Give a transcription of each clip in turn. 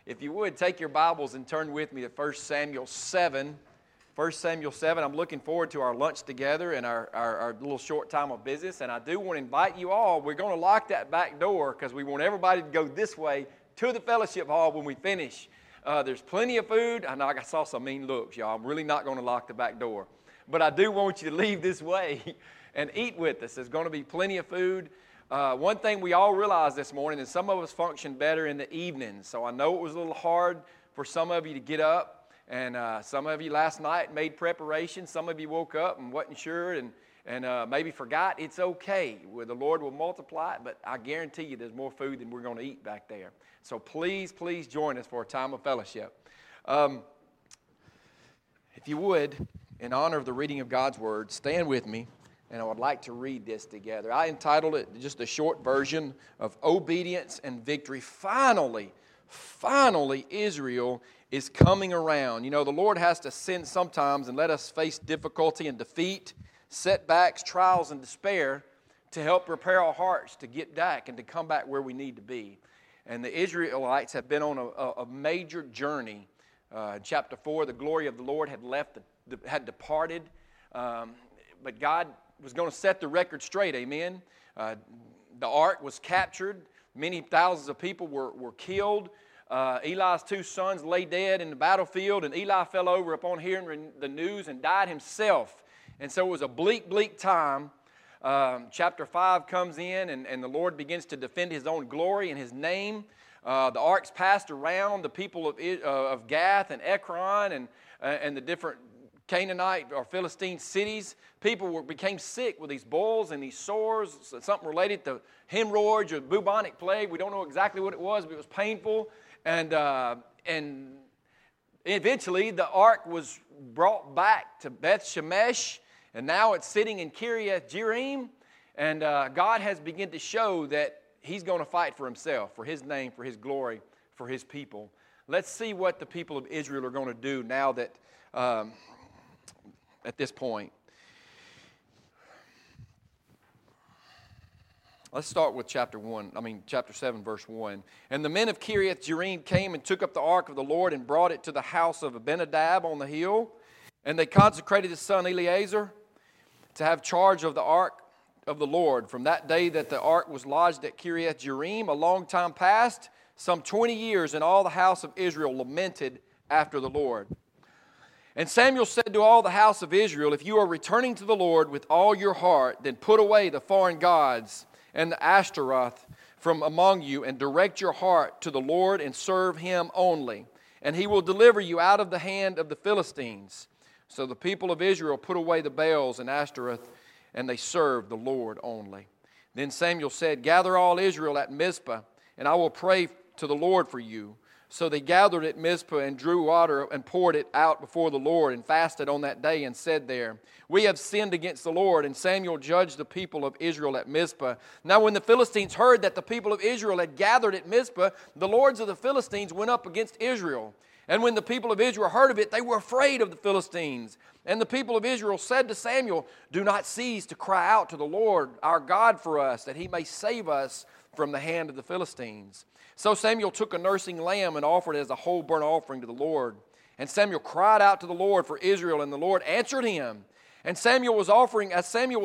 If you would, take your Bibles and turn with me to 1 Samuel 7. 1 Samuel 7, I'm looking forward to our lunch together and our little short time of business. And I do want to invite you all. We're going to lock that back door because we want everybody to go this way to the fellowship hall when we finish. There's plenty of food. I know I saw some mean looks, y'all. I'm really not going to lock the back door. But I do want you to leave this way and eat with us. There's going to be plenty of food. One thing we all realized this morning is some of us function better in the evenings. So I know it was a little hard for some of you to get up, and some of you last night made preparations. Some of you woke up and wasn't sure and maybe forgot. It's okay. The Lord will multiply it, but I guarantee you there's more food than we're going to eat back there. So please, please join us for a time of fellowship. If you would, in honor of the reading of God's Word, stand with me. And I would like to read this together. I entitled it just a short version of Obedience and Victory. Finally, Israel is coming around. You know, the Lord has to send sometimes and let us face difficulty and defeat, setbacks, trials, and despair to help prepare our hearts to get back and to come back where we need to be. And the Israelites have been on a major journey. Chapter 4, the glory of the Lord had departed, but God was going to set the record straight, amen. The ark was captured. Many thousands of people were killed. Eli's two sons lay dead in the battlefield, and Eli fell over upon hearing the news and died himself. And so it was a bleak, bleak time. Chapter 5 comes in, and the Lord begins to defend His own glory and His name. The ark's passed around the people of Gath and Ekron and the different Canaanite or Philistine cities. People became sick with these boils and these sores, something related to hemorrhage or bubonic plague. We don't know exactly what it was, but it was painful. And eventually the ark was brought back to Beth Shemesh, and now it's sitting in Kiriath Jearim. And God has begun to show that He's going to fight for Himself, for His name, for His glory, for His people. Let's see what the people of Israel are going to do now that at this point. Let's start with chapter 7, verse 1. And the men of Kiriath Jearim came and took up the ark of the Lord and brought it to the house of Abinadab on the hill. And they consecrated his son Eleazar to have charge of the ark of the Lord. From that day that the ark was lodged at Kiriath Jearim, a long time passed, some 20 years, and all the house of Israel lamented after the Lord. And Samuel said to all the house of Israel, if you are returning to the Lord with all your heart, then put away the foreign gods and the Ashtaroth from among you, and direct your heart to the Lord and serve Him only. And He will deliver you out of the hand of the Philistines. So the people of Israel put away the Baals and Ashtaroth, and they served the Lord only. Then Samuel said, gather all Israel at Mizpah, and I will pray to the Lord for you. So they gathered at Mizpah and drew water and poured it out before the Lord and fasted on that day and said there, we have sinned against the Lord. And Samuel judged the people of Israel at Mizpah. Now when the Philistines heard that the people of Israel had gathered at Mizpah, the lords of the Philistines went up against Israel. And when the people of Israel heard of it, they were afraid of the Philistines. And the people of Israel said to Samuel, do not cease to cry out to the Lord our God for us, that He may save us from the hand of the Philistines. So Samuel took a nursing lamb and offered it as a whole burnt offering to the Lord. And Samuel cried out to the Lord for Israel, and the Lord answered him. And as Samuel was offering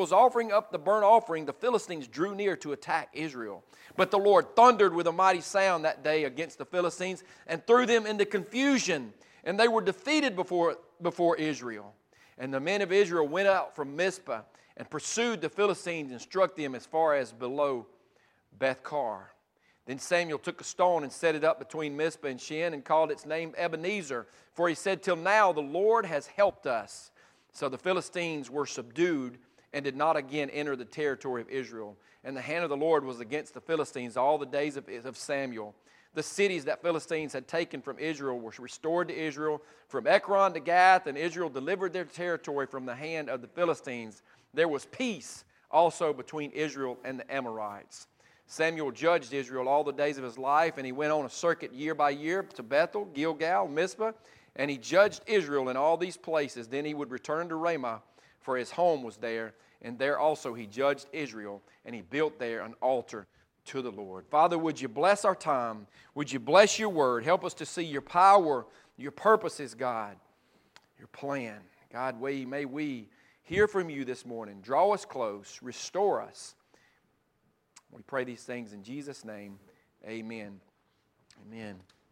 up the burnt offering, the Philistines drew near to attack Israel. But the Lord thundered with a mighty sound that day against the Philistines and threw them into confusion, and they were defeated before Israel. And the men of Israel went out from Mizpah and pursued the Philistines and struck them as far as below Beth-kar. Then Samuel took a stone and set it up between Mizpah and Shen and called its name Ebenezer, for he said, till now the Lord has helped us. So the Philistines were subdued and did not again enter the territory of Israel. And the hand of the Lord was against the Philistines all the days of Samuel. The cities that Philistines had taken from Israel were restored to Israel, from Ekron to Gath, and Israel delivered their territory from the hand of the Philistines. There was peace also between Israel and the Amorites. Samuel judged Israel all the days of his life, and he went on a circuit year by year to Bethel, Gilgal, Mizpah, and he judged Israel in all these places. Then he would return to Ramah, for his home was there, and there also he judged Israel, and he built there an altar to the Lord. Father, would you bless our time? Would you bless your word? Help us to see your power, your purposes, God, your plan. God, may we hear from you this morning. Draw us close. Restore us. We pray these things in Jesus' name. Amen. Amen.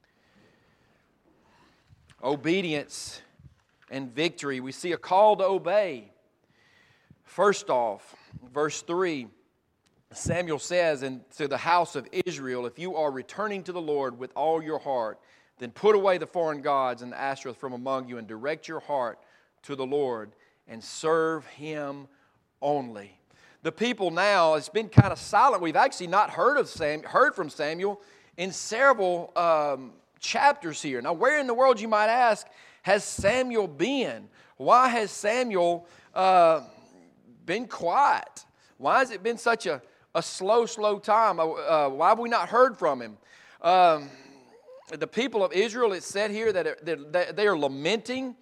Obedience and victory. We see a call to obey. First off, verse 3, Samuel says to the house of Israel, if you are returning to the Lord with all your heart, then put away the foreign gods and the Ashtoreth from among you and direct your heart to the Lord and serve Him only. The people now, it's been kind of silent. We've actually not heard from Samuel in several chapters here. Now, where in the world, you might ask, has Samuel been? Why has Samuel been quiet? Why has it been such a slow time? Why have we not heard from him? The people of Israel, it said here that they are lamenting.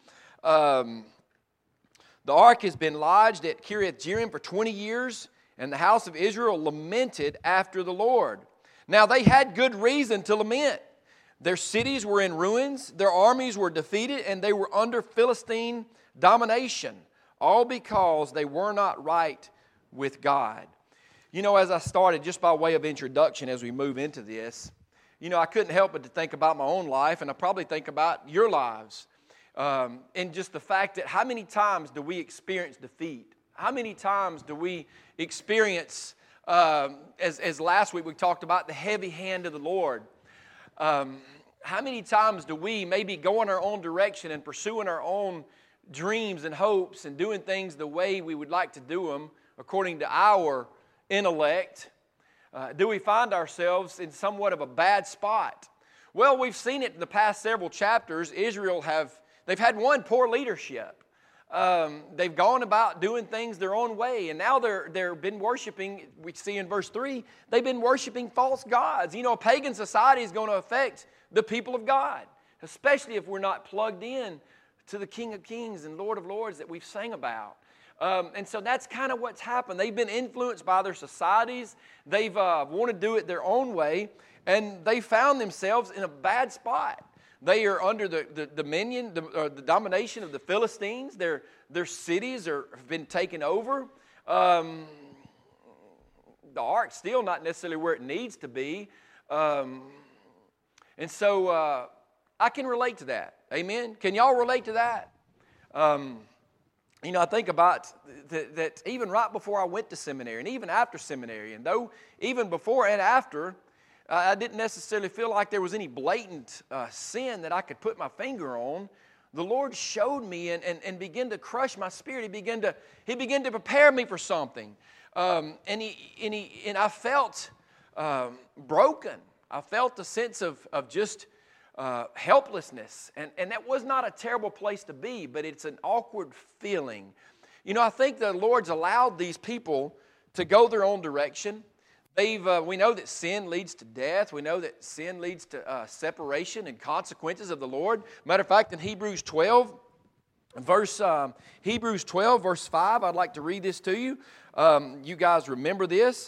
The ark has been lodged at Kiriath Jearim for 20 years, and the house of Israel lamented after the Lord. Now, they had good reason to lament. Their cities were in ruins, their armies were defeated, and they were under Philistine domination, all because they were not right with God. You know, as I started, just by way of introduction as we move into this, you know, I couldn't help but to think about my own life, and I probably think about your lives. And just the fact that how many times do we experience defeat? How many times do we experience, as last week we talked about, the heavy hand of the Lord? How many times do we maybe go in our own direction and pursuing our own dreams and hopes and doing things the way we would like to do them according to our intellect? Do we find ourselves in somewhat of a bad spot? Well, we've seen it in the past several chapters. Israel they've had one, poor leadership. They've gone about doing things their own way, and now they've been worshiping, we see in verse 3, they've been worshiping false gods. You know, a pagan society is going to affect the people of God, especially if we're not plugged in to the King of Kings and Lord of Lords that we've sang about. And so that's kind of what's happened. They've been influenced by their societies. They've wanted to do it their own way, and they found themselves in a bad spot. They are under the dominion, the domination of the Philistines. Their cities have been taken over. The ark's still not necessarily where it needs to be. And so I can relate to that. Amen? Can y'all relate to that? You know, I think about that even right before I went to seminary and even after seminary, and though even before and after, I didn't necessarily feel like there was any blatant sin that I could put my finger on. The Lord showed me and began to crush my spirit. He began to prepare me for something. And I felt broken. I felt a sense of just helplessness. And that was not a terrible place to be, but it's an awkward feeling. You know, I think the Lord's allowed these people to go their own direction. We know that sin leads to death. We know that sin leads to separation and consequences of the Lord. Matter of fact, in Hebrews 12, verse 5, I'd like to read this to you. You guys remember this.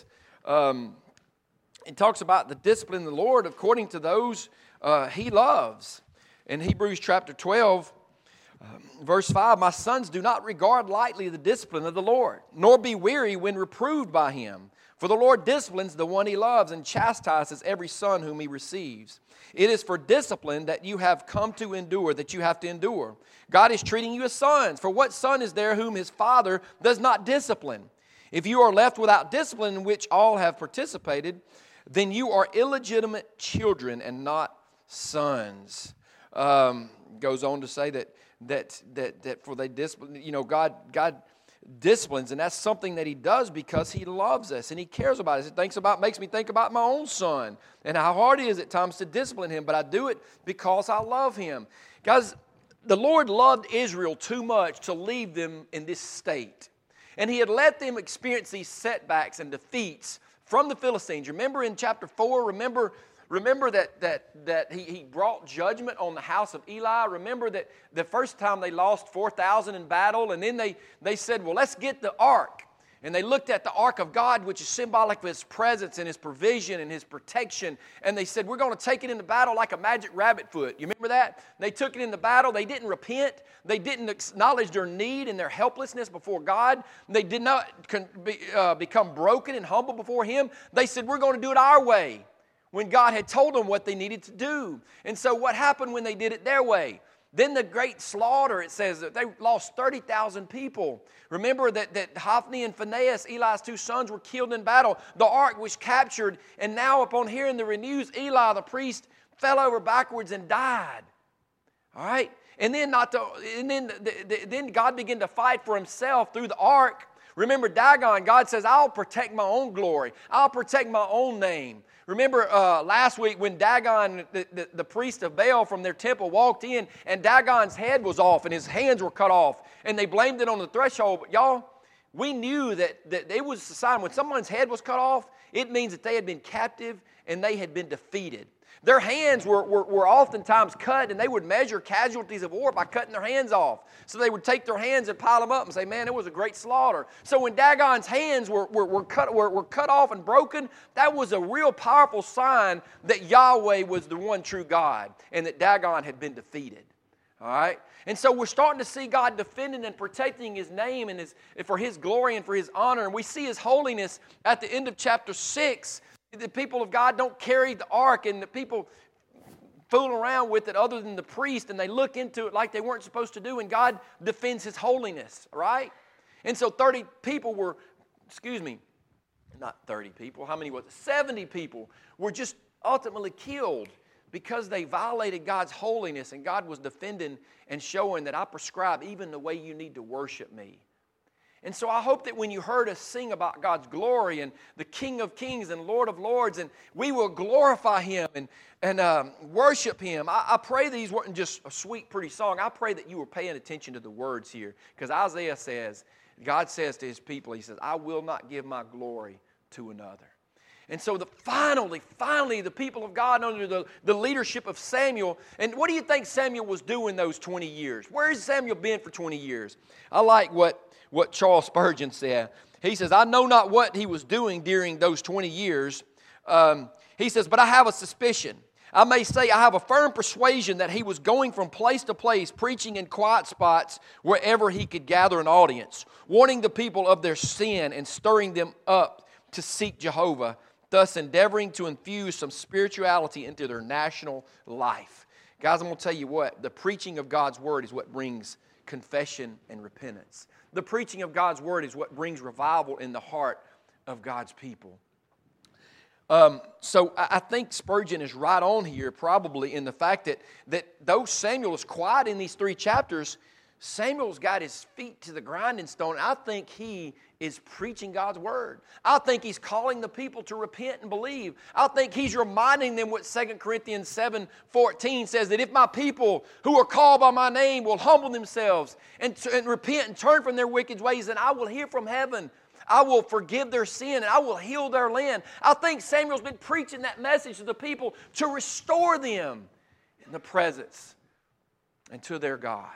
It talks about the discipline of the Lord according to those He loves. In Hebrews chapter 12, verse 5, my sons, do not regard lightly the discipline of the Lord, nor be weary when reproved by Him. For the Lord disciplines the one He loves and chastises every son whom He receives. It is for discipline that you have come to endure, that you have to endure. God is treating you as sons. For what son is there whom his father does not discipline? If you are left without discipline in which all have participated, then you are illegitimate children and not sons. Goes on to say that for they discipline, you know, God disciplines, and that's something that He does because He loves us and He cares about us. It makes me think about my own son and how hard it is at times to discipline him, but I do it because I love him. Guys, the Lord loved Israel too much to leave them in this state, and He had let them experience these setbacks and defeats from the Philistines. Remember in chapter 4, remember that he brought judgment on the house of Eli. Remember that the first time they lost 4,000 in battle, and then they said, well, let's get the ark. And they looked at the ark of God, which is symbolic of His presence and His provision and His protection. And they said, we're going to take it into battle like a magic rabbit foot. You remember that? They took it into battle. They didn't repent. They didn't acknowledge their need and their helplessness before God. They did not become broken and humble before Him. They said, we're going to do it our way, when God had told them what they needed to do. And so what happened when they did it their way? Then the great slaughter, it says that they lost 30,000 people. Remember that Hophni and Phinehas, Eli's two sons, were killed in battle. The ark was captured, and now upon hearing the news, Eli the priest fell over backwards and died. All right? And then then God began to fight for Himself through the ark. Remember Dagon, God says, I'll protect my own glory. I'll protect my own name. Remember last week when Dagon, the priest of Baal from their temple, walked in and Dagon's head was off and his hands were cut off and they blamed it on the threshold. But y'all, we knew that it was a sign. When someone's head was cut off, it means that they had been captive and they had been defeated. Their hands were oftentimes cut, and they would measure casualties of war by cutting their hands off. So they would take their hands and pile them up and say, man, it was a great slaughter. So when Dagon's hands were cut off and broken, that was a real powerful sign that Yahweh was the one true God and that Dagon had been defeated. All right? And so we're starting to see God defending and protecting His name and for His glory and for His honor. And we see His holiness at the end of chapter 6. The people of God don't carry the ark, and the people fool around with it other than the priest, and they look into it like they weren't supposed to do, and God defends His holiness, right? And so 30 people were, not 30 people, how many was it? 70 people were just ultimately killed because they violated God's holiness, and God was defending and showing that I prescribe even the way you need to worship me. And so I hope that when you heard us sing about God's glory and the King of Kings and Lord of Lords, and we will glorify Him and worship Him. I pray these weren't just a sweet, pretty song. I pray that you were paying attention to the words here. Because Isaiah says, God says to His people, He says, I will not give my glory to another. And so finally, the people of God under the leadership of Samuel. And what do you think Samuel was doing those 20 years? Where has Samuel been for 20 years? I like what Charles Spurgeon said. He says, I know not what he was doing during those 20 years. He says, but I have a suspicion. I may say I have a firm persuasion that he was going from place to place, preaching in quiet spots wherever he could gather an audience, warning the people of their sin and stirring them up to seek Jehovah, thus endeavoring to infuse some spirituality into their national life. Guys, I'm going to tell you what, the preaching of God's Word is what brings confession and repentance. The preaching of God's Word is what brings revival in the heart of God's people. So I think Spurgeon is right on here probably in the fact that though Samuel is quiet in these 3 chapters, Samuel's got his feet to the grinding stone. I think he is preaching God's Word. I think he's calling the people to repent and believe. I think he's reminding them what 2 Corinthians 7:14 says, that if my people who are called by my name will humble themselves and repent and turn from their wicked ways, then I will hear from heaven. I will forgive their sin and I will heal their land. I think Samuel's been preaching that message to the people to restore them in the presence and to their God.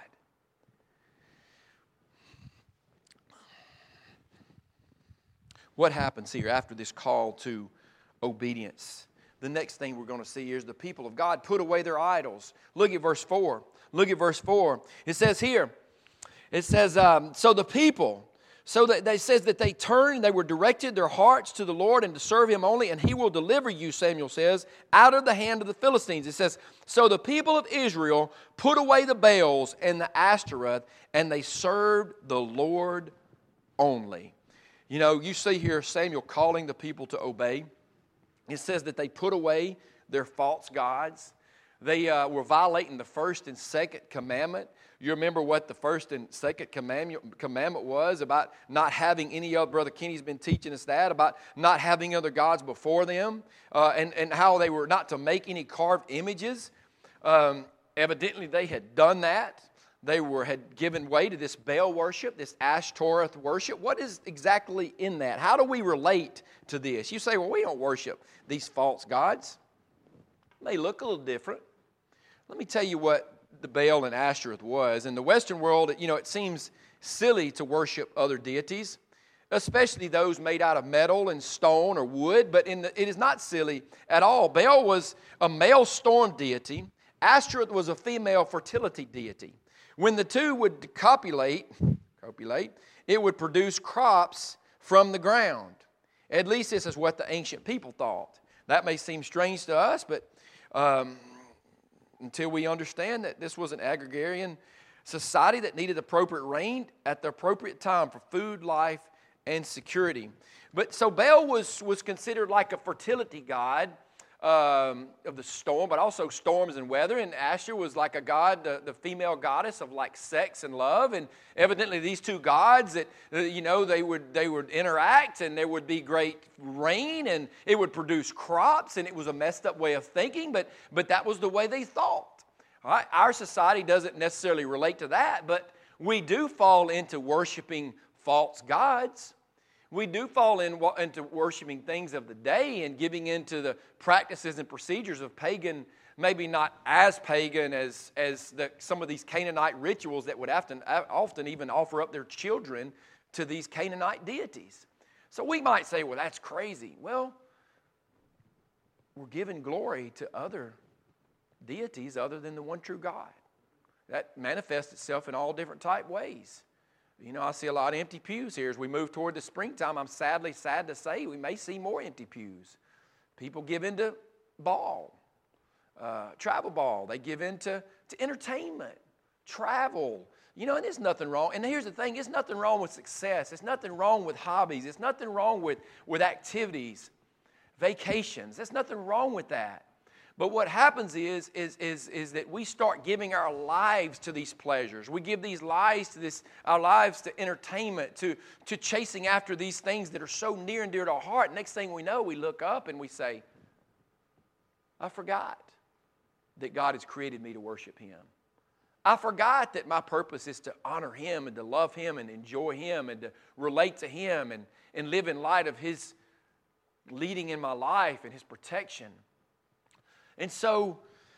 What happens here after this call to obedience? The next thing we're going to see is the people of God put away their idols. Look at verse 4. Look at verse 4. It says here, so the people, so that it says that they turned, they were directed their hearts to the Lord and to serve Him only, and He will deliver you, Samuel says, out of the hand of the Philistines. It says, so the people of Israel put away the Baals and the Ashtoreth, and they served the Lord only. You know, you see here Samuel calling the people to obey. It says that they put away their false gods. They were violating the first and second commandment. You remember what the first and second commandment was about not having any other, Brother Kenny's been teaching us that, about not having other gods before them, and how they were not to make any carved images. Evidently they had done that. They had given way to this Baal worship, this Ashtoreth worship. What is exactly in that? How do we relate to this? You say, well, we don't worship these false gods. They look a little different. Let me tell you what the Baal and Ashtoreth was. In the Western world, you know, it seems silly to worship other deities. especially those made out of metal and stone or wood, but it is not silly at all. Baal was a male storm deity. Ashtoreth was a female fertility deity. When the two would copulate, it would produce crops from the ground. At least this is what the ancient people thought. That may seem strange to us, but until we understand that this was an agrarian society that needed appropriate rain at the appropriate time for food, life, and security. But so Baal was considered like a fertility god of the storm, but also storms and weather. And Asher was like a god, the female goddess of like sex and love. And evidently these two gods that they would interact, and there would be great rain, and it would produce crops. And it was a messed up way of thinking, but that was the way they thought. All right? Our society doesn't necessarily relate to that, but we do fall into worshiping false gods. We do fall into worshiping things of the day and giving into the practices and procedures of pagan, maybe not as pagan as some of these Canaanite rituals that would often even offer up their children to these Canaanite deities. So we might say, well, that's crazy. Well, we're giving glory to other deities other than the one true God. That manifests itself in all different type ways. I see a lot of empty pews here. As we move toward the springtime, I'm sad to say we may see more empty pews. People give into travel ball. They give into entertainment, travel. And there's nothing wrong. And here's the thing, there's nothing wrong with success. There's nothing wrong with hobbies. There's nothing wrong with activities, vacations. There's nothing wrong with that. But what happens is that we start giving our lives to these pleasures. We give our lives to entertainment, to chasing after these things that are so near and dear to our heart. Next thing we know, we look up and we say, I forgot that God has created me to worship Him. I forgot that my purpose is to honor Him and to love Him and enjoy Him and to relate to Him and live in light of His leading in my life and His protection. And so,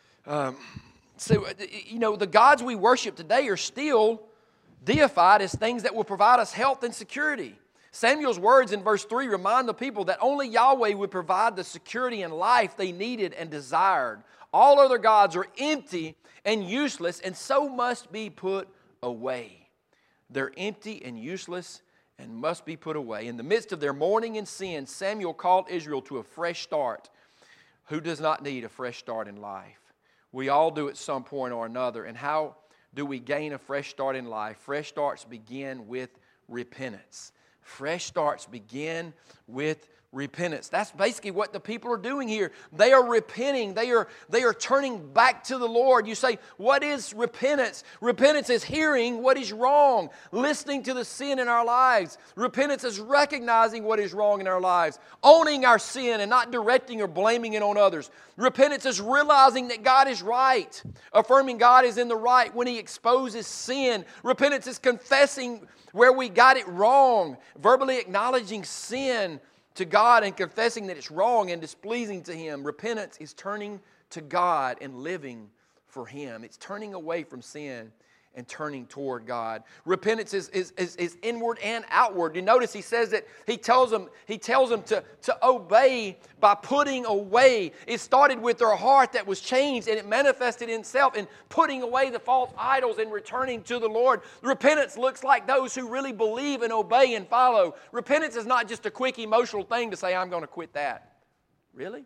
the gods we worship today are still deified as things that will provide us health and security. Samuel's words in verse 3 remind the people that only Yahweh would provide the security and life they needed and desired. All other gods are empty and useless, and so must be put away. They're empty and useless and must be put away. In the midst of their mourning and sin, Samuel called Israel to a fresh start. Who does not need a fresh start in life? We all do at some point or another. And how do we gain a fresh start in life? Fresh starts begin with repentance. Fresh starts begin with repentance. That's basically what the people are doing here. They are repenting. They are turning back to the Lord. You say, what is repentance? Repentance is hearing what is wrong, listening to the sin in our lives. Repentance is recognizing what is wrong in our lives, owning our sin and not directing or blaming it on others. Repentance is realizing that God is right, affirming God is in the right when He exposes sin. Repentance is confessing where we got it wrong, verbally acknowledging sin to God and confessing that it's wrong and displeasing to Him. Repentance is turning to God and living for Him. It's turning away from sin and turning toward God. Repentance is inward and outward. You notice he says that he tells them to obey by putting away. It started with their heart that was changed, and it manifested itself in putting away the false idols and returning to the Lord. Repentance looks like those who really believe and obey and follow. Repentance is not just a quick emotional thing to say, I'm going to quit that. Really?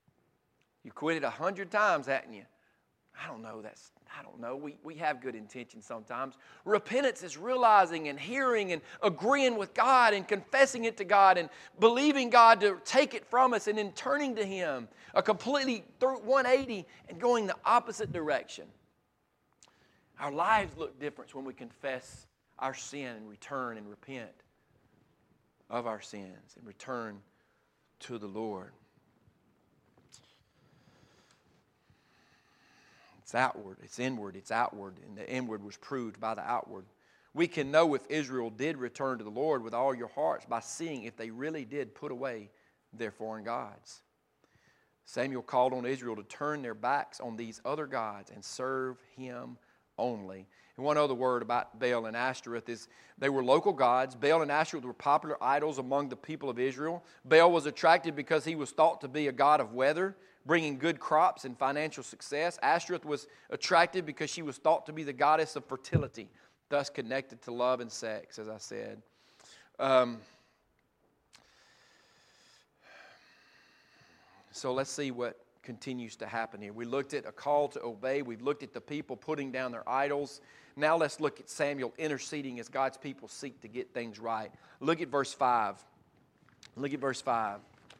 You quit it 100 times, haven't you? I don't know. We have good intentions sometimes. Repentance is realizing and hearing and agreeing with God and confessing it to God and believing God to take it from us and then turning to Him, a completely 180 and going the opposite direction. Our lives look different when we confess our sin and return and repent of our sins and return to the Lord. It's outward, it's inward, it's outward, and the inward was proved by the outward. We can know if Israel did return to the Lord with all your hearts by seeing if they really did put away their foreign gods. Samuel called on Israel to turn their backs on these other gods and serve Him only. And one other word about Baal and Ashtoreth is they were local gods. Baal and Ashtoreth were popular idols among the people of Israel. Baal was attractive because he was thought to be a god of weather, bringing good crops and financial success. Ashtoreth was attractive because she was thought to be the goddess of fertility, thus connected to love and sex, as I said. So let's see what continues to happen here. We looked at a call to obey. We've looked at the people putting down their idols. Now let's look at Samuel interceding as God's people seek to get things right. Look at verse 5. Look at verse 5.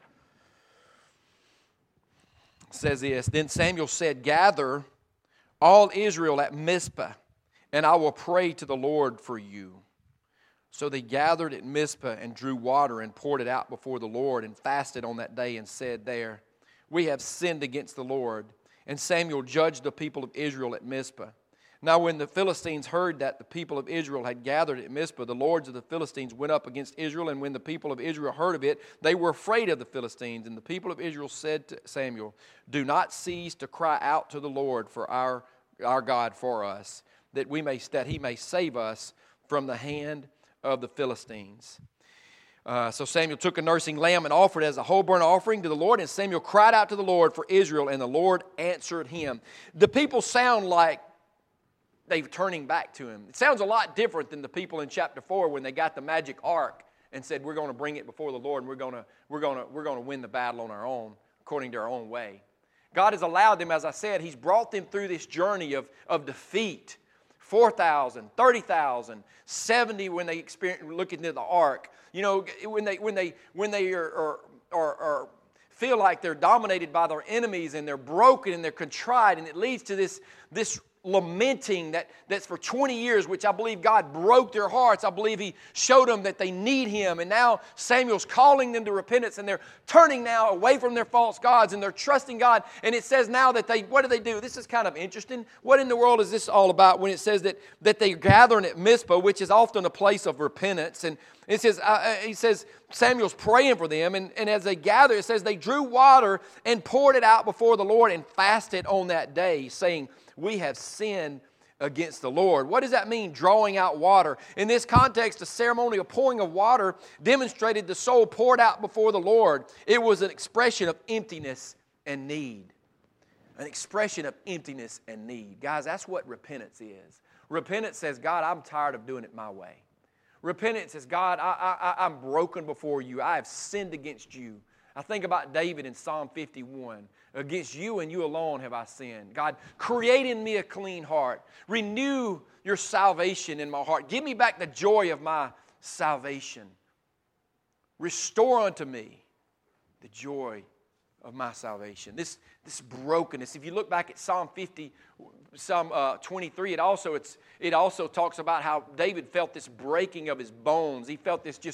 It says this, Then Samuel said, Gather all Israel at Mizpah, and I will pray to the Lord for you. So they gathered at Mizpah and drew water and poured it out before the Lord and fasted on that day and said there, We have sinned against the Lord. And Samuel judged the people of Israel at Mizpah. Now when the Philistines heard that the people of Israel had gathered at Mizpah, the lords of the Philistines went up against Israel. And when the people of Israel heard of it, they were afraid of the Philistines. And the people of Israel said to Samuel, Do not cease to cry out to the Lord for our God for us, that he may save us from the hand of the Philistines. So Samuel took a nursing lamb and offered it as a whole burnt offering to the Lord. And Samuel cried out to the Lord for Israel, and the Lord answered him. The people sound like they're turning back to him. It sounds a lot different than the people in chapter 4 when they got the magic ark and said, We're going to bring it before the Lord, and we're going to win the battle on our own, according to our own way. God has allowed them, as I said, He's brought them through this journey of defeat. 4,000, 30,000, 70 when they look into the ark. You know, when they are feel like they're dominated by their enemies and they're broken and they're contrite, and it leads to this lamenting that's for 20 years, which I believe God broke their hearts. I believe He showed them that they need Him. And now Samuel's calling them to repentance, and they're turning now away from their false gods, and they're trusting God. And it says now that what do they do? This is kind of interesting. What in the world is this all about when it says that they're gathering at Mizpah, which is often a place of repentance? And it says, he says, Samuel's praying for them, and as they gather, it says they drew water and poured it out before the Lord and fasted on that day, saying, We have sinned against the Lord. What does that mean, drawing out water? In this context, the ceremonial pouring of water demonstrated the soul poured out before the Lord. It was an expression of emptiness and need. An expression of emptiness and need. Guys, that's what repentance is. Repentance says, God, I'm tired of doing it my way. Repentance says, God, I'm broken before you. I have sinned against you. I think about David in Psalm 51. Against you and you alone have I sinned. God, create in me a clean heart. Renew your salvation in my heart. Give me back the joy of my salvation. Restore unto me the joy of my salvation. This brokenness. If you look back at Psalm 23, it also talks about how David felt this breaking of his bones. He felt this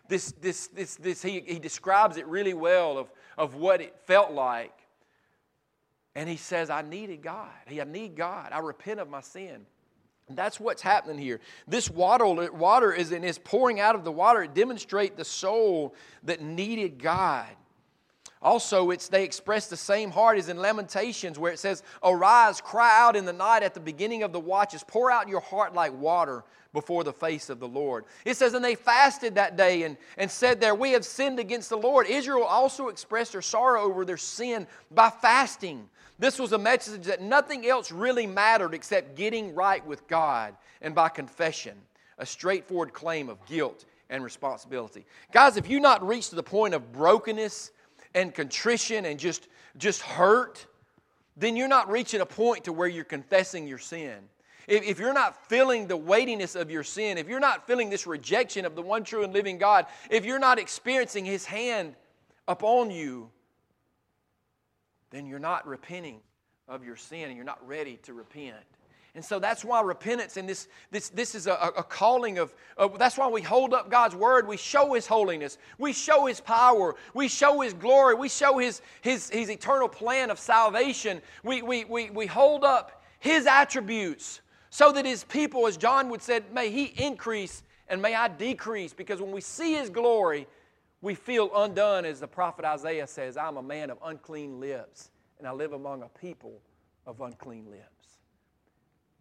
he describes it really well of what it felt like. And he says, I needed God. I need God. I repent of my sin. And that's what's happening here. This water is pouring out of the water. It demonstrates the soul that needed God. Also, they express the same heart as in Lamentations, where it says, Arise, cry out in the night at the beginning of the watches. Pour out your heart like water before the face of the Lord. It says, and they fasted that day and said there, We have sinned against the Lord. Israel also expressed their sorrow over their sin by fasting. This was a message that nothing else really mattered except getting right with God, and by confession, a straightforward claim of guilt and responsibility. Guys, if you've not reached the point of brokenness and contrition and just hurt, then you're not reaching a point to where you're confessing your sin. If you're not feeling the weightiness of your sin, if you're not feeling this rejection of the one true and living God, if you're not experiencing His hand upon you, then you're not repenting of your sin and you're not ready to repent. And so that's why repentance and this is a calling of that's why we hold up God's Word. We show His holiness. We show His power. We show His glory. We show His eternal plan of salvation. We hold up His attributes so that His people, as John would say, may He increase and may I decrease. Because when we see His glory, we feel undone, as the prophet Isaiah says, I'm a man of unclean lips, and I live among a people of unclean lips.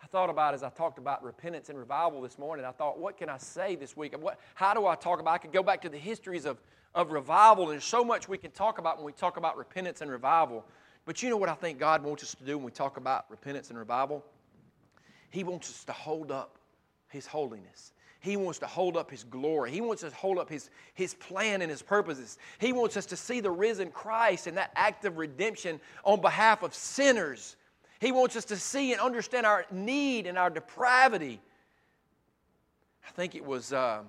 I thought about, as I talked about repentance and revival this morning, I thought, what can I say this week? How do I talk about? I could go back to the histories of revival, and there's so much we can talk about when we talk about repentance and revival. But you know what I think God wants us to do when we talk about repentance and revival? He wants us to hold up His holiness. He wants to hold up His glory. He wants us to hold up His plan and His purposes. He wants us to see the risen Christ and that act of redemption on behalf of sinners. He wants us to see and understand our need and our depravity. I think it was I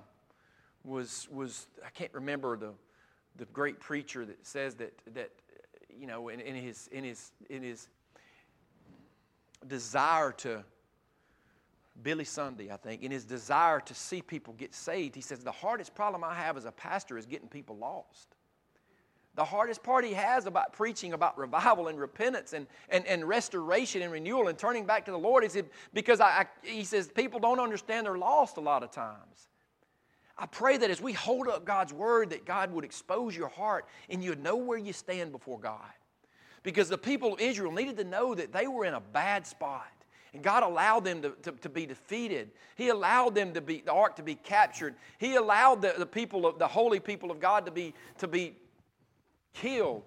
can't remember the great preacher that says that you know, in his desire to, Billy Sunday, I think, in his desire to see people get saved, he says, the hardest problem I have as a pastor is getting people lost. The hardest part he has about preaching about revival and repentance and restoration and renewal and turning back to the Lord is because he says people don't understand they're lost a lot of times. I pray that as we hold up God's Word, that God would expose your heart and you would know where you stand before God. Because the people of Israel needed to know that they were in a bad spot. And God allowed them to be defeated. He allowed them the ark to be captured. He allowed the holy people of God to be killed.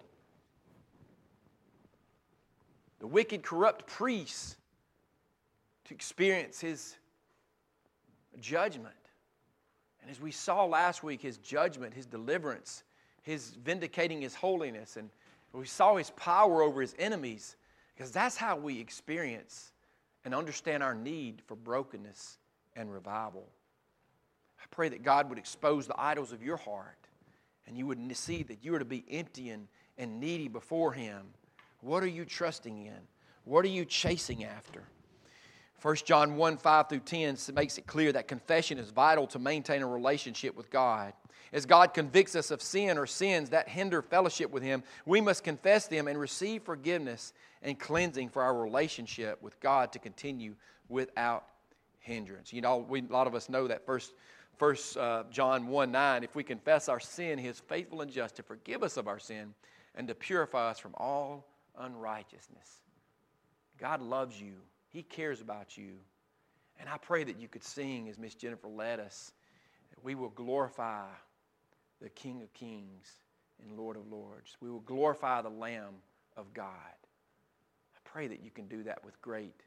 The wicked, corrupt priests to experience His judgment. And as we saw last week, His judgment, His deliverance, His vindicating His holiness, and we saw His power over His enemies, because that's how we experience and understand our need for brokenness and revival. I pray that God would expose the idols of your heart, and you would see that you are to be empty and needy before Him. What are you trusting in? What are you chasing after? 1 John 1, 5 through 10 makes it clear that confession is vital to maintain a relationship with God. As God convicts us of sin or sins that hinder fellowship with Him, we must confess them and receive forgiveness and cleansing for our relationship with God to continue without hindrance. You know, a lot of us know that First John 1, 9, if we confess our sin, He is faithful and just to forgive us of our sin and to purify us from all unrighteousness. God loves you. He cares about you. And I pray that you could sing, as Miss Jennifer led us, that we will glorify the King of Kings and Lord of Lords. We will glorify the Lamb of God. I pray that you can do that with great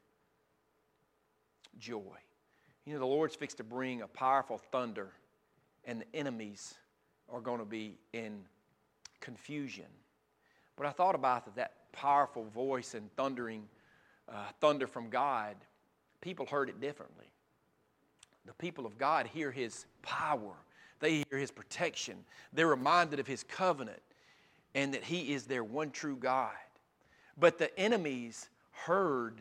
joy. You know, the Lord's fixed to bring a powerful thunder, and the enemies are going to be in confusion. But I thought about that powerful voice and thunder from God. People heard it differently. The people of God hear His power. They hear His protection. They're reminded of His covenant and that He is their one true God. But the enemies heard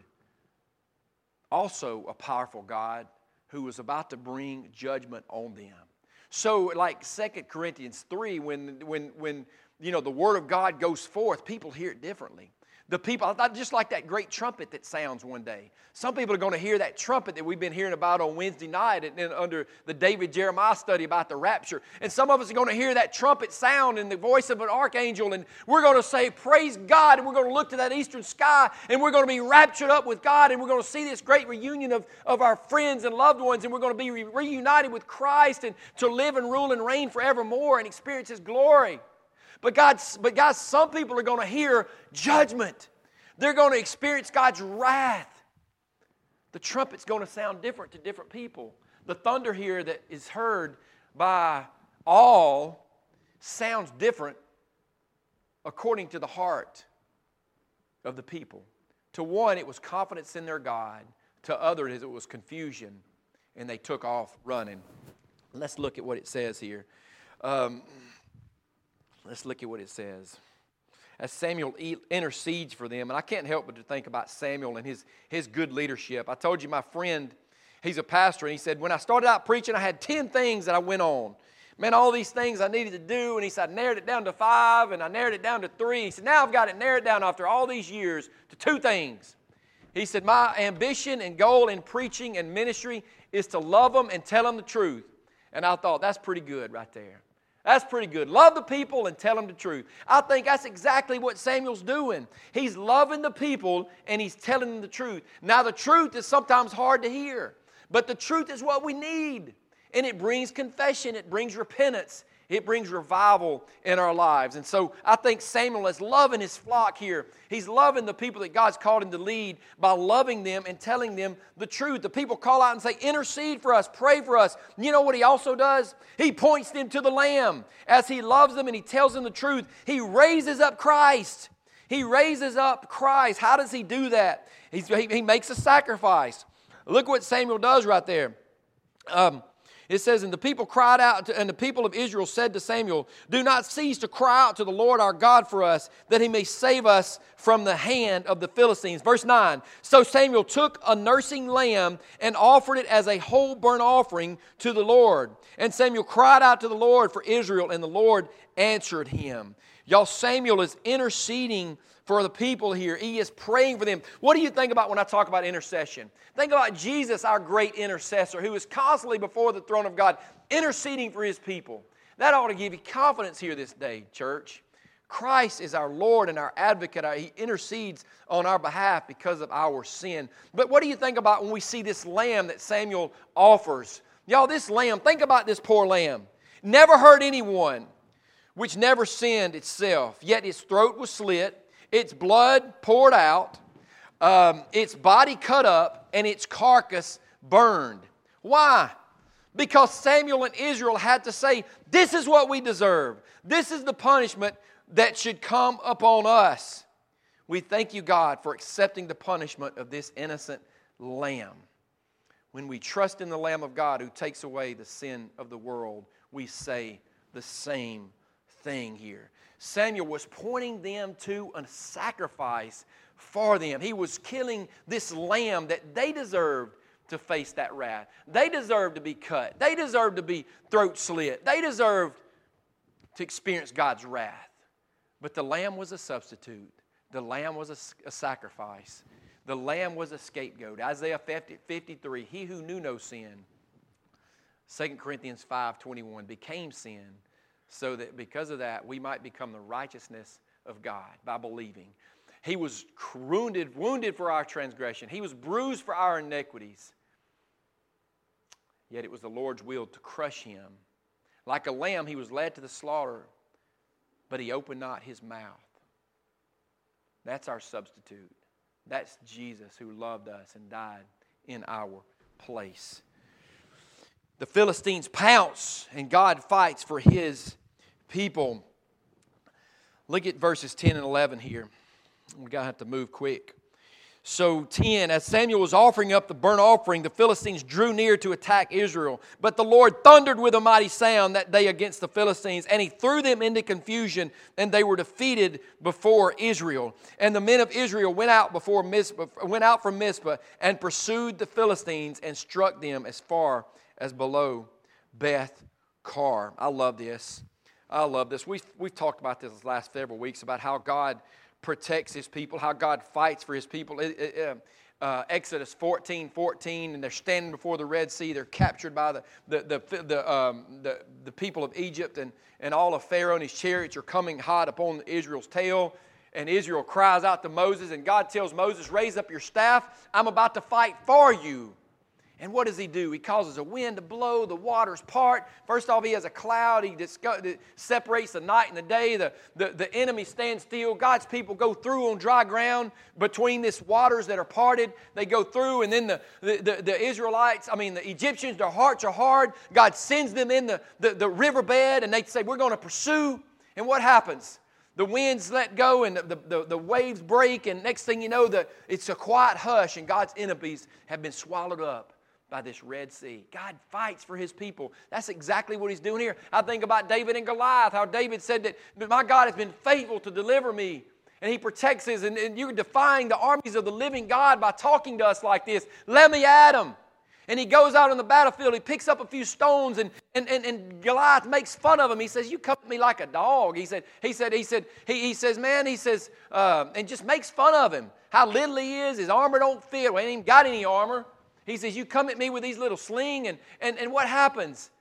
also a powerful God who was about to bring judgment on them. So like 2 Corinthians 3, when you know the Word of God goes forth, people hear it differently. The people, I thought just like that great trumpet that sounds one day. Some people are going to hear that trumpet that we've been hearing about on Wednesday night and under the David Jeremiah study about the rapture. And some of us are going to hear that trumpet sound in the voice of an archangel, and we're going to say, praise God, and we're going to look to that eastern sky, and we're going to be raptured up with God, and we're going to see this great reunion of our friends and loved ones, and we're going to be reunited with Christ and to live and rule and reign forevermore and experience His glory. But guys, some people are going to hear judgment. They're going to experience God's wrath. The trumpet's going to sound different to different people. The thunder here that is heard by all sounds different according to the heart of the people. To one, it was confidence in their God. To others, it was confusion, and they took off running. Let's look at what it says here. Let's look at what it says. As Samuel intercedes for them, and I can't help but to think about Samuel and his good leadership. I told you my friend, he's a pastor, and he said, when I started out preaching, I had 10 things that I went on. Man, all these things I needed to do, and he said, I narrowed it down to 5, and I narrowed it down to 3. He said, now I've got it narrowed down after all these years to 2 things. He said, my ambition and goal in preaching and ministry is to love them and tell them the truth. And I thought, that's pretty good right there. That's pretty good. Love the people and tell them the truth. I think that's exactly what Samuel's doing. He's loving the people and he's telling them the truth. Now, the truth is sometimes hard to hear, but the truth is what we need. And it brings confession. It brings repentance. It brings revival in our lives. And so I think Samuel is loving his flock here. He's loving the people that God's called him to lead by loving them and telling them the truth. The people call out and say, intercede for us, pray for us. You know what he also does? He points them to the Lamb. As he loves them and he tells them the truth, he raises up Christ. He raises up Christ. How does he do that? He makes a sacrifice. Look what Samuel does right there. It says, and the people cried out, and the people of Israel said to Samuel, do not cease to cry out to the Lord our God for us, that he may save us from the hand of the Philistines. Verse 9, so Samuel took a nursing lamb and offered it as a whole burnt offering to the Lord. And Samuel cried out to the Lord for Israel, and the Lord answered him. Y'all, Samuel is interceding for the people here. He is praying for them. What do you think about when I talk about intercession? Think about Jesus, our great intercessor, who is constantly before the throne of God, interceding for his people. That ought to give you confidence here this day, church. Christ is our Lord and our advocate. He intercedes on our behalf because of our sin. But what do you think about when we see this lamb that Samuel offers? Y'all, this lamb, think about this poor lamb. Never hurt anyone, which never sinned itself, yet its throat was slit, its blood poured out, its body cut up, and its carcass burned. Why? Because Samuel and Israel had to say, this is what we deserve. This is the punishment that should come upon us. We thank you, God, for accepting the punishment of this innocent lamb. When we trust in the Lamb of God who takes away the sin of the world, we say the same thing here. Samuel was pointing them to a sacrifice for them. He was killing this lamb that they deserved to face that wrath. They deserved to be cut. They deserved to be throat slit. They deserved to experience God's wrath. But the lamb was a substitute. The lamb was a sacrifice. The lamb was a scapegoat. Isaiah 53, he who knew no sin, 2 Corinthians 5:21, became sin, so that because of that we might become the righteousness of God by believing. He was wounded for our transgression. He was bruised for our iniquities. Yet it was the Lord's will to crush him. Like a lamb, he was led to the slaughter, but he opened not his mouth. That's our substitute. That's Jesus who loved us and died in our place. The Philistines pounce, and God fights for his people. Look at verses 10 and 11 here. We're going to have to move quick. So 10, as Samuel was offering up the burnt offering, the Philistines drew near to attack Israel. But the Lord thundered with a mighty sound that day against the Philistines, and he threw them into confusion, and they were defeated before Israel. And the men of Israel went out from Mizpah and pursued the Philistines and struck them as far as below Beth-Kar. I love this. We've talked about this the last several weeks about how God protects his people, how God fights for his people. Exodus 14:14, and they're standing before the Red Sea. They're captured by the people of Egypt, and all of Pharaoh and his chariots are coming hot upon Israel's tail. And Israel cries out to Moses, and God tells Moses, raise up your staff. I'm about to fight for you. And what does he do? He causes a wind to blow, the waters part. First off, he has a cloud. That separates the night and the day. The enemy stands still. God's people go through on dry ground between these waters that are parted. They go through, and then the Israelites, the Egyptians, their hearts are hard. God sends them in the riverbed, and they say, we're going to pursue. And what happens? The winds let go, and the waves break, and next thing you know, it's a quiet hush, and God's enemies have been swallowed up by this Red Sea. God fights for his people. That's exactly what he's doing here. I think about David and Goliath, how David said that my God has been faithful to deliver me. And he protects us, and you're defying the armies of the living God by talking to us like this. Let me at him. And he goes out on the battlefield, he picks up a few stones, and Goliath makes fun of him. He says, you come at me like a dog. He says, and just makes fun of him. How little he is, his armor don't fit. Well, he ain't even got any armor. He says, you come at me with these little sling, and what happens?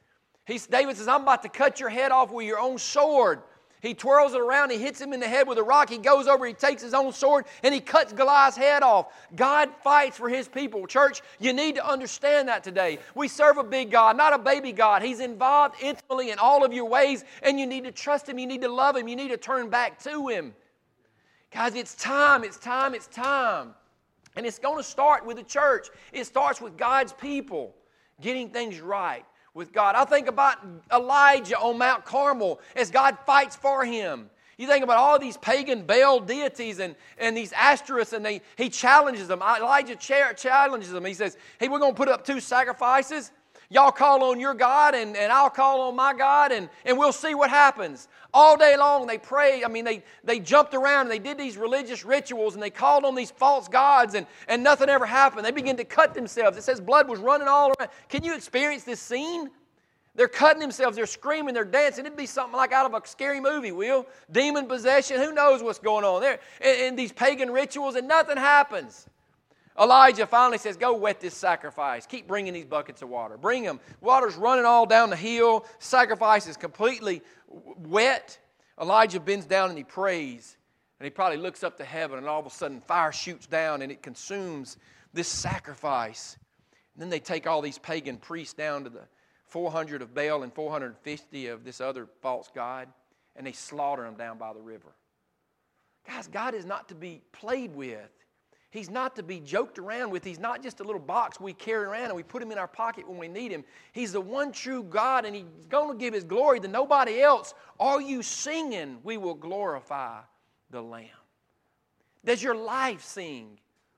David says, I'm about to cut your head off with your own sword. He twirls it around, he hits him in the head with a rock, he goes over, he takes his own sword, and he cuts Goliath's head off. God fights for His people. Church, you need to understand that today. We serve a big God, not a baby God. He's involved intimately in all of your ways, and you need to trust Him, you need to love Him, you need to turn back to Him. Guys, it's time, it's time, it's time. And it's going to start with the church. It starts with God's people getting things right with God. I think about Elijah on Mount Carmel as God fights for him. You think about all these pagan Baal deities and these Ashtoreths, and he challenges them. Elijah challenges them. He says, hey, we're going to put up 2 sacrifices. Y'all call on your God, and I'll call on my God, and we'll see what happens. All day long they prayed. I mean, they jumped around, and they did these religious rituals, and they called on these false gods, and nothing ever happened. They began to cut themselves. It says blood was running all around. Can you experience this scene? They're cutting themselves. They're screaming. They're dancing. It'd be something like out of a scary movie, Will. Demon possession. Who knows what's going on there? And these pagan rituals, and nothing happens. Elijah finally says, go wet this sacrifice. Keep bringing these buckets of water. Bring them. Water's running all down the hill. Sacrifice is completely wet. Elijah bends down and he prays. And he probably looks up to heaven, and all of a sudden fire shoots down and it consumes this sacrifice. And then they take all these pagan priests down to the 400 of Baal and 450 of this other false god, and they slaughter them down by the river. Guys, God is not to be played with. He's not to be joked around with. He's not just a little box we carry around and we put him in our pocket when we need him. He's the one true God, and He's going to give His glory to nobody else. Are you singing, we will glorify the Lamb? Does your life sing?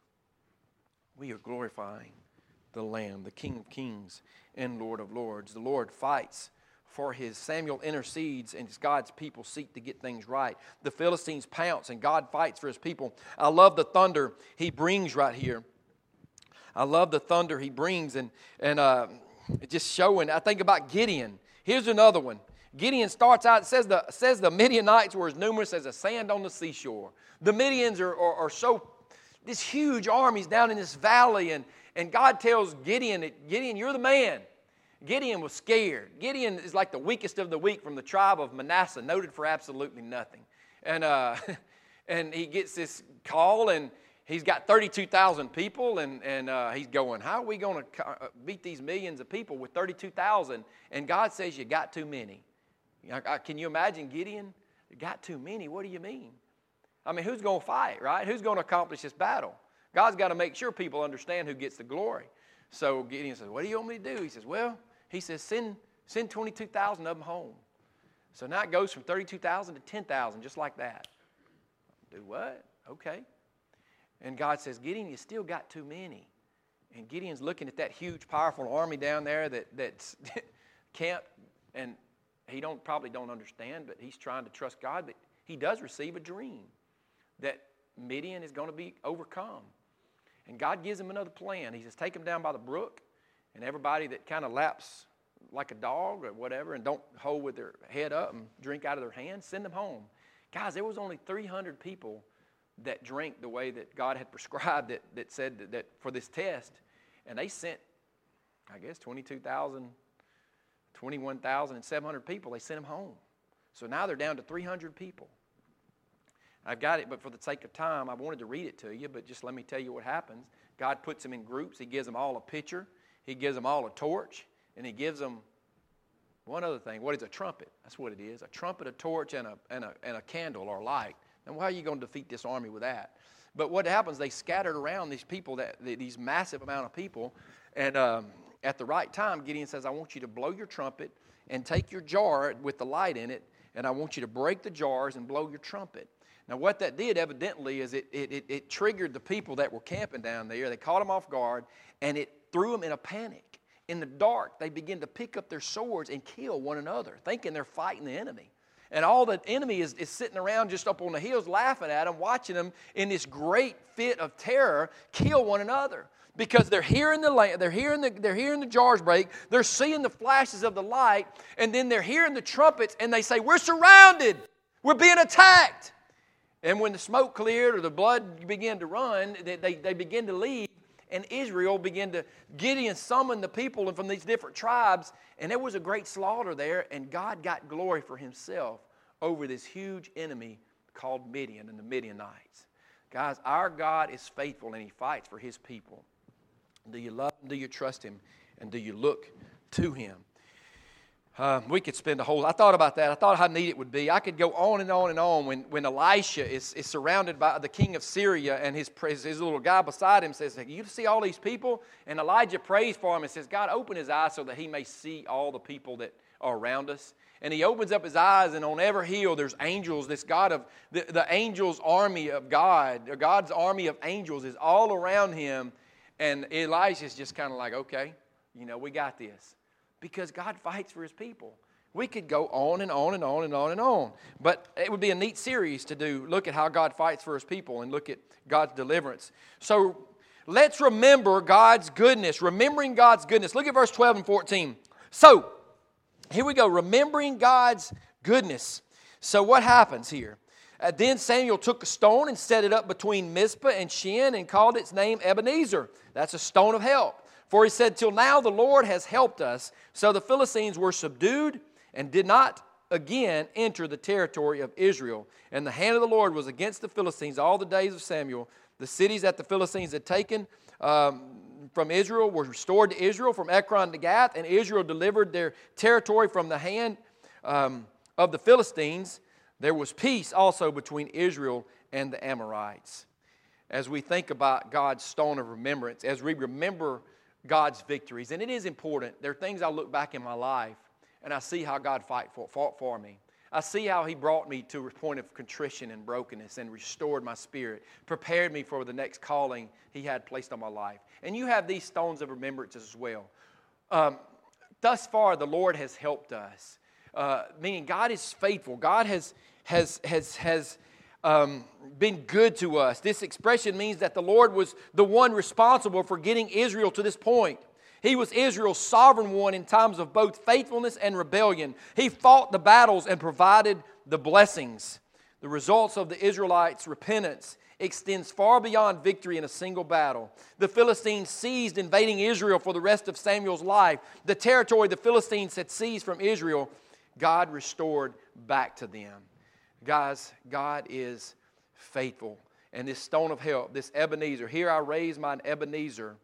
We are glorifying the Lamb, the King of Kings and Lord of Lords. The Lord fights for His. Samuel intercedes, and God's people seek to get things right. The Philistines pounce, and God fights for His people. I love the thunder He brings right here. I love the thunder He brings, and just showing. I think about Gideon. Here's another one. Gideon starts out, it says the Midianites were as numerous as the sand on the seashore. The Midians are so, this huge armies down in this valley, and God tells Gideon, Gideon, you're the man. Gideon was scared. Gideon is like the weakest of the weak from the tribe of Manasseh, noted for absolutely nothing. And he gets this call, and he's got 32,000 people, and he's going, how are we going to beat these millions of people with 32,000? And God says, you got too many. Can you imagine Gideon? You got too many? What do you mean? I mean, who's going to fight, right? Who's going to accomplish this battle? God's got to make sure people understand who gets the glory. So Gideon says, what do you want me to do? He says, send 22,000 of them home. So now it goes from 32,000 to 10,000, just like that. Do what? Okay. And God says, Gideon, you still got too many. And Gideon's looking at that huge, powerful army down there that's camped, and he probably don't understand, but he's trying to trust God. But he does receive a dream that Midian is going to be overcome. And God gives him another plan. He says, take them down by the brook, and everybody that kind of laps like a dog or whatever and don't hold with their head up and drink out of their hand, send them home. Guys, there was only 300 people that drank the way that God had prescribed that said that for this test. And they sent, I guess, 21,700 people. They sent them home. So now they're down to 300 people. I've got it, but for the sake of time, I wanted to read it to you, but just let me tell you what happens. God puts them in groups. He gives them all a pitcher. He gives them all a torch. And He gives them one other thing. What is a trumpet? That's what it is. A trumpet, a torch, and a candle or light. And how are you going to defeat this army with that? But what happens, they scattered around these people, these massive amount of people. And at the right time, Gideon says, I want you to blow your trumpet and take your jar with the light in it, and I want you to break the jars and blow your trumpet. Now, what that did, evidently, is it triggered the people that were camping down there. They caught them off guard, and it threw them in a panic. In the dark, they begin to pick up their swords and kill one another, thinking they're fighting the enemy. And all the enemy is sitting around just up on the hills laughing at them, watching them in this great fit of terror kill one another. Because they're hearing the jars break, they're seeing the flashes of the light, and then they're hearing the trumpets, and they say, we're surrounded, we're being attacked. And when the smoke cleared or the blood began to run, they begin to leave, and Israel began to, Gideon summoned the people from these different tribes, and there was a great slaughter there, and God got glory for himself over this huge enemy called Midian and the Midianites. Guys, our God is faithful, and he fights for his people. Do you love him? Do you trust him? And do you look to him? We could spend I thought about that. I thought how neat it would be. I could go on and on and on when Elisha is surrounded by the king of Syria, and his little guy beside him says, you see all these people? And Elijah prays for him and says, God, open his eyes so that he may see all the people that are around us. And he opens up his eyes, and on every hill there's angels. This God of the angels' army of God, or God's army of angels is all around him. And Elisha's just kind of like, okay, we got this. Because God fights for his people. We could go on and on and on and on and on. But it would be a neat series to look at how God fights for his people and look at God's deliverance. So let's remember God's goodness, remembering God's goodness. Look at verse 12 and 14. So, here we go, remembering God's goodness. So what happens here? Then Samuel took a stone and set it up between Mizpah and Shen and called its name Ebenezer. That's a stone of help. For he said, till now the Lord has helped us. So the Philistines were subdued and did not again enter the territory of Israel. And the hand of the Lord was against the Philistines all the days of Samuel. The cities that the Philistines had taken from Israel were restored to Israel, from Ekron to Gath. And Israel delivered their territory from the hand of the Philistines. There was peace also between Israel and the Amorites. As we think about God's stone of remembrance, as we remember God's victories. And it is important. There are things I look back in my life and I see how God fought for me. I see how he brought me to a point of contrition and brokenness and restored my spirit, prepared me for the next calling he had placed on my life. And you have these stones of remembrance as well. Thus far, the Lord has helped us. Meaning God is faithful. God has been good to us. This expression means that the Lord was the one responsible for getting Israel to this point. He was Israel's sovereign one in times of both faithfulness and rebellion. He fought the battles and provided the blessings. The results of the Israelites' repentance extends far beyond victory in a single battle. The Philistines seized invading Israel for the rest of Samuel's life. The territory the Philistines had seized from Israel, God restored back to them. Guys, God is faithful. And this stone of help, this Ebenezer, here I raise mine Ebenezer.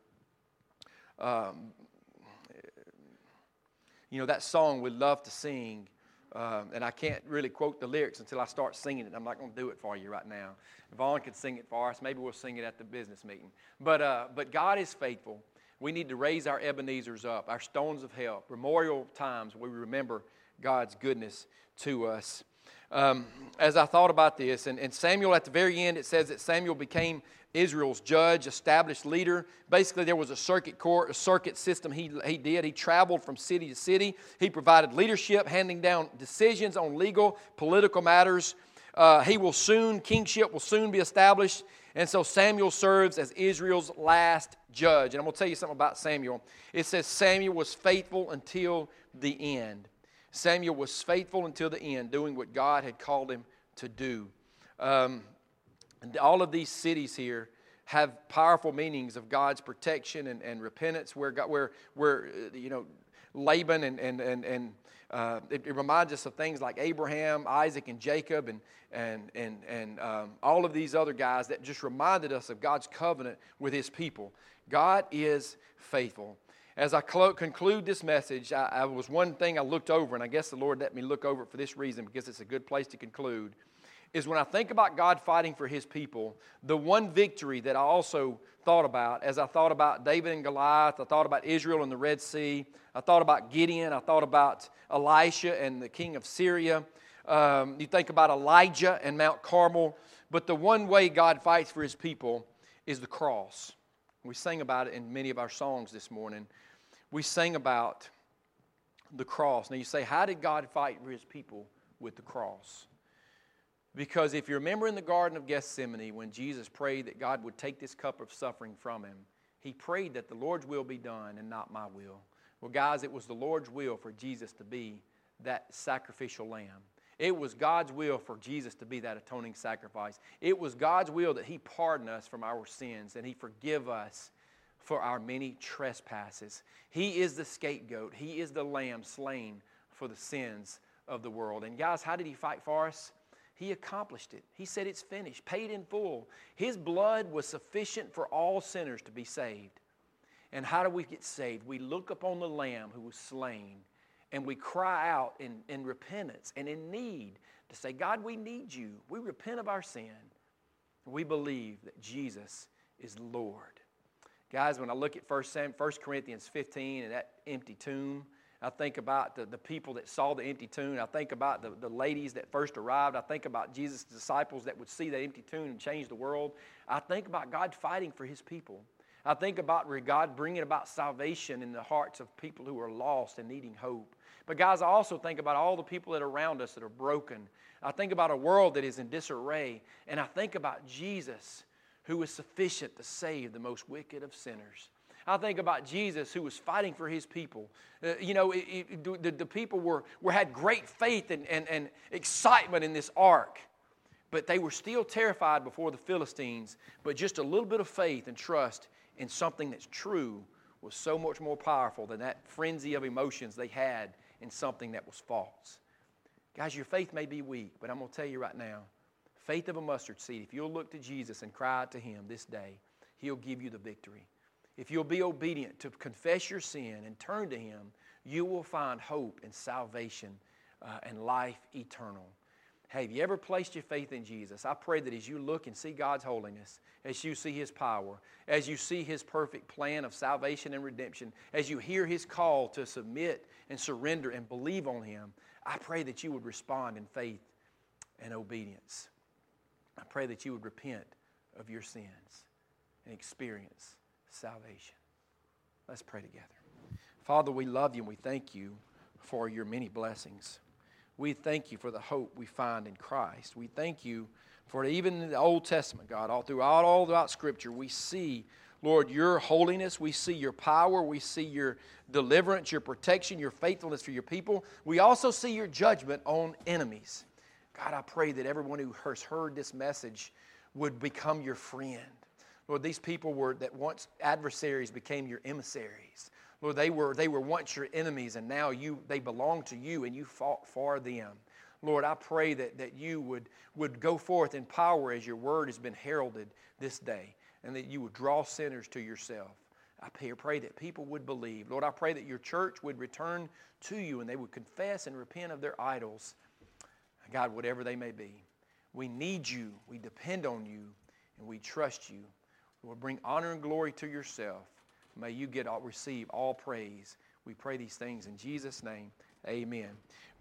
That song we love to sing, and I can't really quote the lyrics until I start singing it. I'm not going to do it for you right now. Vaughn could sing it for us. Maybe we'll sing it at the business meeting. But God is faithful. We need to raise our Ebenezers up, our stones of help, memorial times where we remember God's goodness to us. As I thought about this, and Samuel at the very end, it says that Samuel became Israel's judge, established leader. Basically, there was a circuit court, a circuit system he did. He traveled from city to city. He provided leadership, handing down decisions on legal, political matters. Kingship will soon be established. And so Samuel serves as Israel's last judge. And I'm going to tell you something about Samuel. It says Samuel was faithful until the end. Samuel was faithful until the end, doing what God had called him to do. And all of these cities here have powerful meanings of God's protection and repentance, where Laban and it reminds us of things like Abraham, Isaac, and Jacob, and all of these other guys that just reminded us of God's covenant with his people. God is faithful. As I conclude this message, I was one thing I looked over, and I guess the Lord let me look over it for this reason, because it's a good place to conclude, is when I think about God fighting for his people, the one victory that I also thought about, as I thought about David and Goliath, I thought about Israel and the Red Sea, I thought about Gideon, I thought about Elisha and the king of Syria, you think about Elijah and Mount Carmel, but the one way God fights for his people is the cross. We sang about it in many of our songs this morning. We sang about the cross. Now you say, how did God fight for his people with the cross? Because if you remember in the Garden of Gethsemane, when Jesus prayed that God would take this cup of suffering from him, he prayed that the Lord's will be done and not my will. Well, guys, it was the Lord's will for Jesus to be that sacrificial lamb. It was God's will for Jesus to be that atoning sacrifice. It was God's will that he pardon us from our sins and he forgive us for our many trespasses. He is the scapegoat. He is the lamb slain for the sins of the world. And guys, how did he fight for us? He accomplished it. He said it's finished, paid in full. His blood was sufficient for all sinners to be saved. And how do we get saved? We look upon the Lamb who was slain, and we cry out in repentance and in need to say, God, we need you. We repent of our sin. We believe that Jesus is Lord. Guys, when I look at 1 Corinthians 15 and that empty tomb, I think about the people that saw the empty tomb. I think about the ladies that first arrived. I think about Jesus' disciples that would see that empty tomb and change the world. I think about God fighting for His people. I think about God bringing about salvation in the hearts of people who are lost and needing hope. But guys, I also think about all the people that are around us that are broken. I think about a world that is in disarray. And I think about Jesus, who is sufficient to save the most wicked of sinners. I think about Jesus, who was fighting for His people. The people had great faith and excitement in this ark. But they were still terrified before the Philistines. But just a little bit of faith and trust in something that's true was so much more powerful than that frenzy of emotions they had in something that was false. Guys, your faith may be weak, but I'm going to tell you right now, faith of a mustard seed, if you'll look to Jesus and cry out to Him this day, He'll give you the victory. If you'll be obedient to confess your sin and turn to Him, you will find hope and salvation and life eternal. Hey, have you ever placed your faith in Jesus? I pray that as you look and see God's holiness, as you see His power, as you see His perfect plan of salvation and redemption, as you hear His call to submit and surrender and believe on Him, I pray that you would respond in faith and obedience. I pray that you would repent of your sins and experience salvation. Let's pray together. Father, we love You and we thank You for Your many blessings. We thank You for the hope we find in Christ. We thank You for even in the Old Testament, God, all throughout Scripture, we see, Lord, Your holiness. We see Your power. We see Your deliverance, Your protection, Your faithfulness for Your people. We also see Your judgment on enemies. God, I pray that everyone who has heard this message would become Your friend. Lord, these people that once adversaries became Your emissaries. Lord, they were once Your enemies, and now they belong to You, and You fought for them. Lord, I pray that You would go forth in power as Your word has been heralded this day, and that You would draw sinners to Yourself. I pray that people would believe. Lord, I pray that Your church would return to You, and they would confess and repent of their idols. God, whatever they may be. We need You, we depend on You, and we trust You. Lord, bring honor and glory to Yourself. May You receive all praise. We pray these things in Jesus' name. Amen.